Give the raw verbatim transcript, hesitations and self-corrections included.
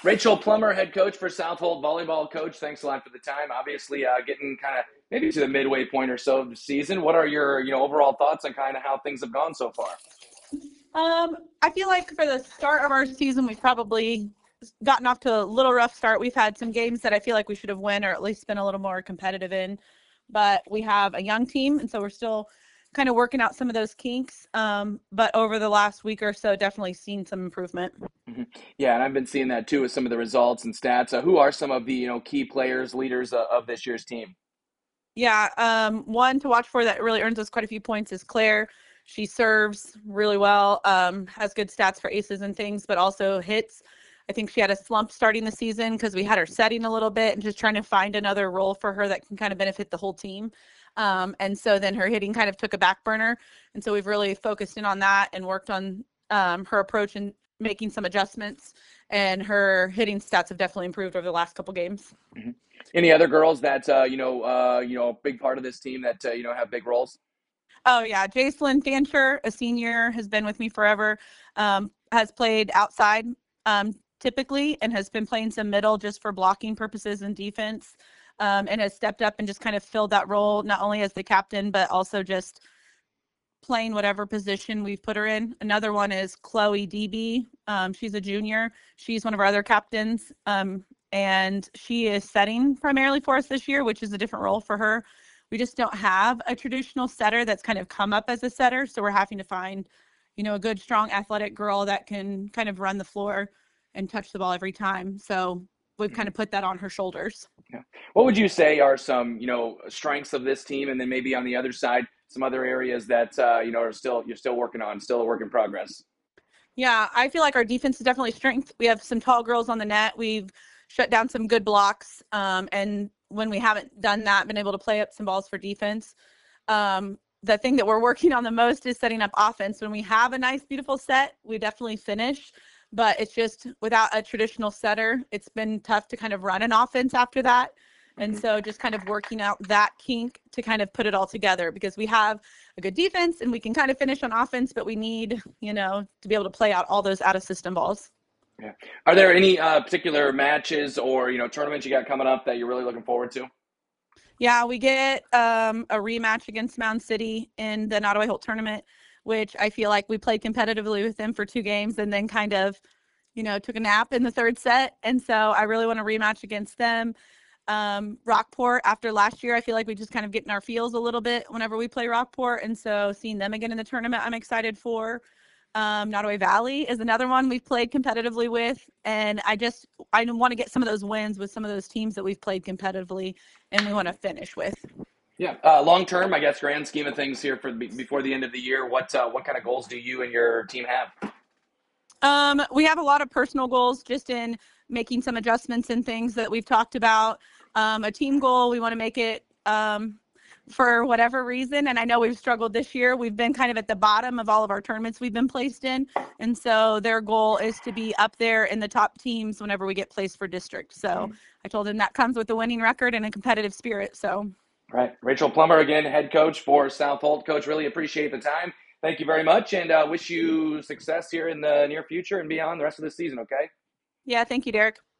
Rachel Plummer, head coach for Southold volleyball. Coach, thanks a lot for the time. Obviously, uh, getting kind of maybe to the midway point or so of the season. What are your you know overall thoughts on kind of how things have gone so far? Um, I feel like for the start of our season, we've probably gotten off to a little rough start. We've had some games that I feel like we should have won or at least been a little more competitive in. But we have a young team, and so we're still kind of working out some of those kinks. Um, but over the last week or so, definitely seen some improvement. Mhm. Yeah, and I've been seeing that too with some of the results and stats. Uh, who are some of the you know key players, leaders uh, of this year's team? Yeah, um, one to watch for that really earns us quite a few points is Claire. She serves really well, um, has good stats for aces and things, but also hits. I think she had a slump starting the season because we had her setting a little bit and just trying to find another role for her that can kind of benefit the whole team. Um, and so then her hitting kind of took a back burner. And so we've really focused in on that and worked on um, her approach and making some adjustments. And her hitting stats have definitely improved over the last couple games. Mhm. Any other girls that uh, you know uh, you know a big part of this team that uh, you know have big roles? Oh yeah, Jacelyn Fancher, a senior, has been with me forever. Um, has played outside um, typically, and has been playing some middle just for blocking purposes and defense, um, and has stepped up and just kind of filled that role not only as the captain but also just playing whatever position we've put her in. Another one is Chloe D B. Um, she's a junior. She's one of our other captains, um, and she is setting primarily for us this year, which is a different role for her. We just don't have a traditional setter that's kind of come up as a setter, so we're having to find, you know, a good, strong, athletic girl that can kind of run the floor and touch the ball every time. So we've kind Mhm. of put that on her shoulders. Yeah. What would you say are some you know strengths of this team, and then maybe on the other side, some other areas that uh, you know are still you're still working on, still a work in progress? Yeah, I feel like our defense is definitely strength. We have some tall girls on the net. We've shut down some good blocks. Um, and when we haven't done that, been able to play up some balls for defense. Um, the thing that we're working on the most is setting up offense. When we have a nice, beautiful set, we definitely finish. But it's just without a traditional setter, it's been tough to kind of run an offense after that. And Mhm. so just kind of working out that kink to kind of put it all together because we have a good defense and we can kind of finish on offense, but we need, you know, to be able to play out all those out of system balls. Yeah. Are there any uh, particular matches or you know tournaments you got coming up that you're really looking forward to? Yeah, we get um, a rematch against Mound City in the Nottoway Holt tournament, which I feel like we played competitively with them for two games and then kind of, you know, took a nap in the third set. And so I really want to rematch against them. Um, Rockport, after last year, I feel like we just kind of get in our feels a little bit whenever we play Rockport. And so seeing them again in the tournament, I'm excited for. Um, Nottoway Valley is another one we've played competitively with. And I just, I want to get some of those wins with some of those teams that we've played competitively and we want to finish with. Yeah. Uh, long term, I guess, grand scheme of things here for before the end of the year. What uh, what kind of goals do you and your team have? Um, we have a lot of personal goals just in making some adjustments and things that we've talked about. Um, a team goal, we want to make it um, for whatever reason. And I know we've struggled this year. We've been kind of at the bottom of all of our tournaments we've been placed in. And so their goal is to be up there in the top teams whenever we get placed for district. So I told them that comes with a winning record and a competitive spirit. So Right. Rachel Plummer, again, head coach for Southold. Coach, really appreciate the time. Thank you very much, and uh, wish you success here in the near future and beyond the rest of the season, okay? yeah, thank you, Derek.